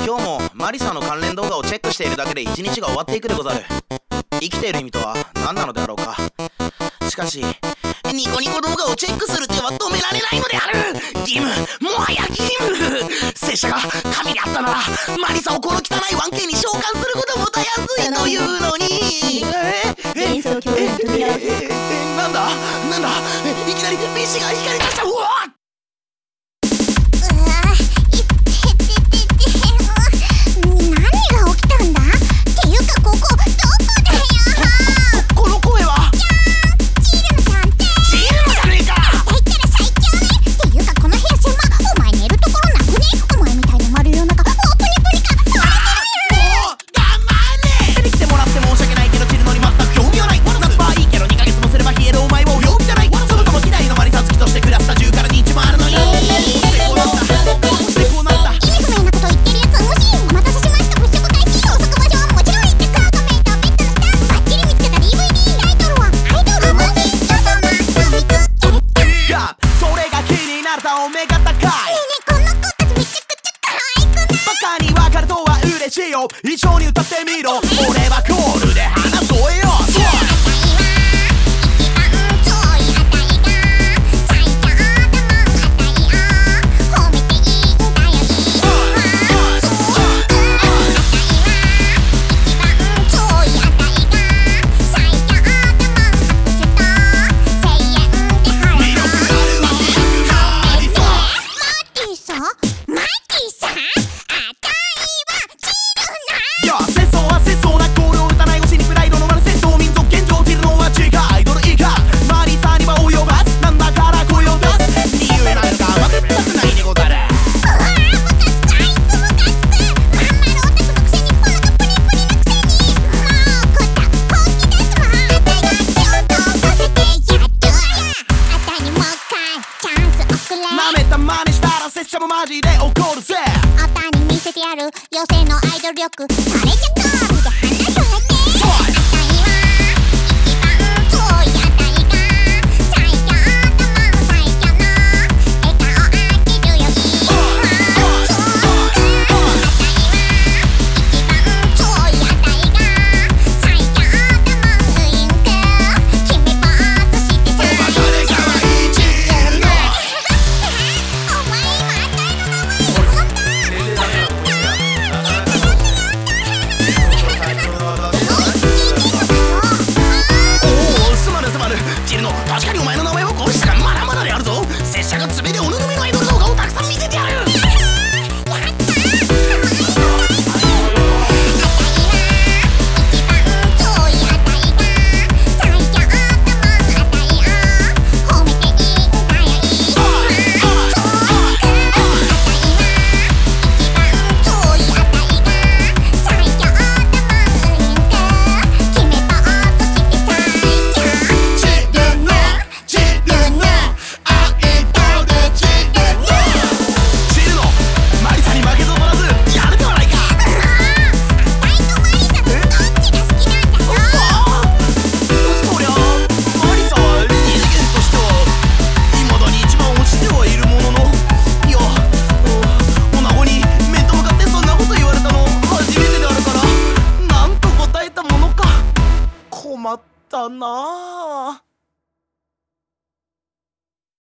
今日もマリサの関連動画をチェックしているだけで一日が終わっていくでござる。生きている意味とは何なのであろうか。しかしニコニコ動画をチェックする手は止められないのである。義務、もはや義務。拙者が神であったならマリサをこの汚い 1K に召喚することもたやすいというのに。 幻想郷への扉をなんだいきなり飯が光り出した。うわっ、 何が起きたんだっていうかここどこだよ。 この声はチールムちゃんってチールムじゃねえか。 だったら最強ね。っていうかこの部屋狭。お前寝るところなくね。お前みたいな丸い夜中もうプニプニか。 もう黙れ。出てきてもらって申し訳ないけどチルノに全く興味はない。夏場はいいけど2ヶ月もすれば冷えるお前はお陽気じゃない。そもそも嫌いのマリサ好きとしてクラスタ10から認知もあるのに。こうなった意味不明なこと言ってるやつは無視。お待たせしました。物色開始。補足場所はもちろん行ってクラウドメイトベッドの下。バッチリ見つけた DVD。 タイトルはアイドルマジック様見つけた。 いやそれが気になるたお目が高い。 この子たちめちゃくちゃ可愛くない？ バカにわかるとは嬉しいよ。一緒に歌ってみろ。俺はコールで話そうよ。マジで怒るぜ。 あたに見せてやる妖精のアイドル力。それじゃコールで話さなきゃ。あたいは一番遠いあたいが最強とも最強の笑顔あげるよ。 確かにお前の名前をこうしたらまだまだであるぞ。拙者が爪でおぬぐみのアイドル動画をたくさん見せてやる。困ったなあ。